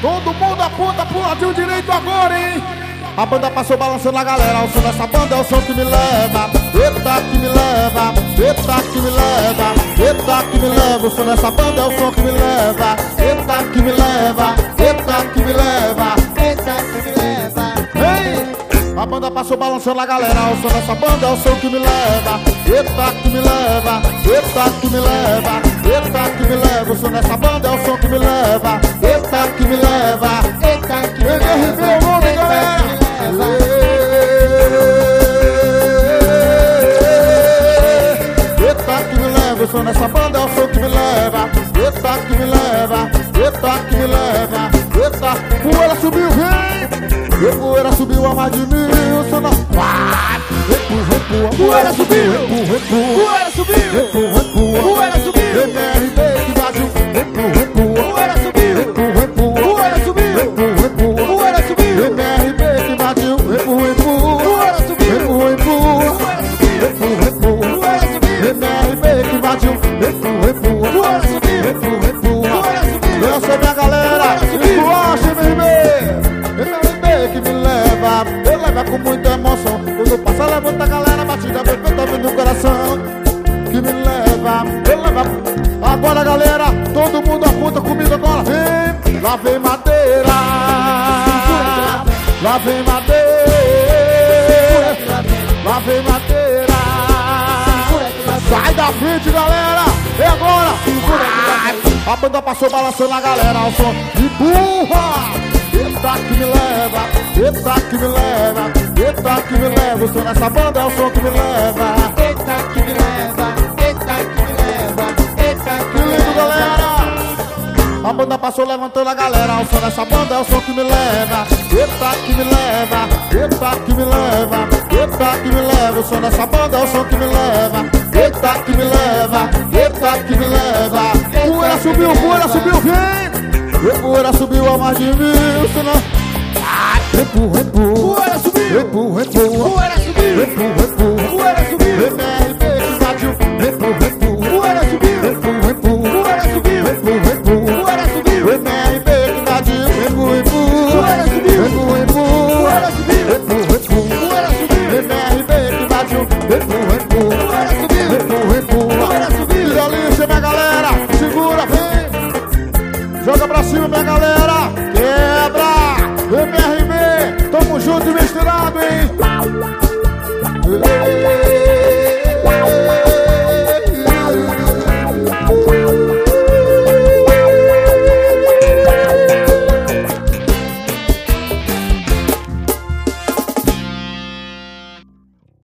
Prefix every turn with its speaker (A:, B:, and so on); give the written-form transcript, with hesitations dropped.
A: Todo mundo aponta pro ladinho direito agora, hein? A banda passou balançando a galera. O som dessa banda é o som que me leva. Eita que me leva, eita que me leva, eita que me leva. O som dessa banda é o som que me leva. Eita que me leva, eita que me leva, eita que me leva. Ei! A banda passou balançando a galera. O som dessa banda é o som que me leva. Eita que me leva, eita que me leva, eita que me leva. O som dessa banda é o som que me leva. Eita que me leva, eita que me leva, eita que me leva. Eita que me leva, o som dessa banda é o som que me leva. Eita que me leva, eita que me leva, eita. Poeira subiu, vem! E poeira subiu a mais de 1000, o som não vai. Poeira subiu, poeira subiu, poeira subiu, MRB que invadiu. Poeira subiu, poeira subiu, poeira subiu, MRB que invadiu. Poeira subiu, poeira subiu, MRB que invadiu. Poeira subiu, eu sou minha galera, esculacha MRB que me leva, eu levo com muita emoção. Quando passa levanta a galera, batida perfeita vem no coração. Que me leva, eu levo. Agora galera, todo mundo aponta comigo agora. Vem, lá vem madeira, lá vem madeira, lá vem madeira. Sai da frente galera, é agora. A banda passou balançando a galera, o som empurra. Eita que me leva, eita que me leva, eita que me leva. O som dessa banda é o som que me leva. Eita que me leva, eita que me leva, eita que me leva. Que lindo galera. A banda passou levantando a galera. O som dessa banda é o som que me leva. Eita que me leva, eita que me leva, eita que me leva. O som dessa banda é o som que me leva. Eita que me leva, eita que me leva. Poeira subiu, vem! E poeira subiu a mais de 1000, senão... Poeira subiu, poeira subiu, poeira subiu, MRB que invadiu. Poeira subiu, poeira subiu, poeira subiu, MRB que invadiu. Poeira subiu, poeira subiu, poeira subiu, MRB que invadiu. Poeira subiu, poeira subiu. Tira a lixa, minha galera, segura, vem. Joga pra cima, minha galera, quebra. MRB, tamo junto e misturado, hein?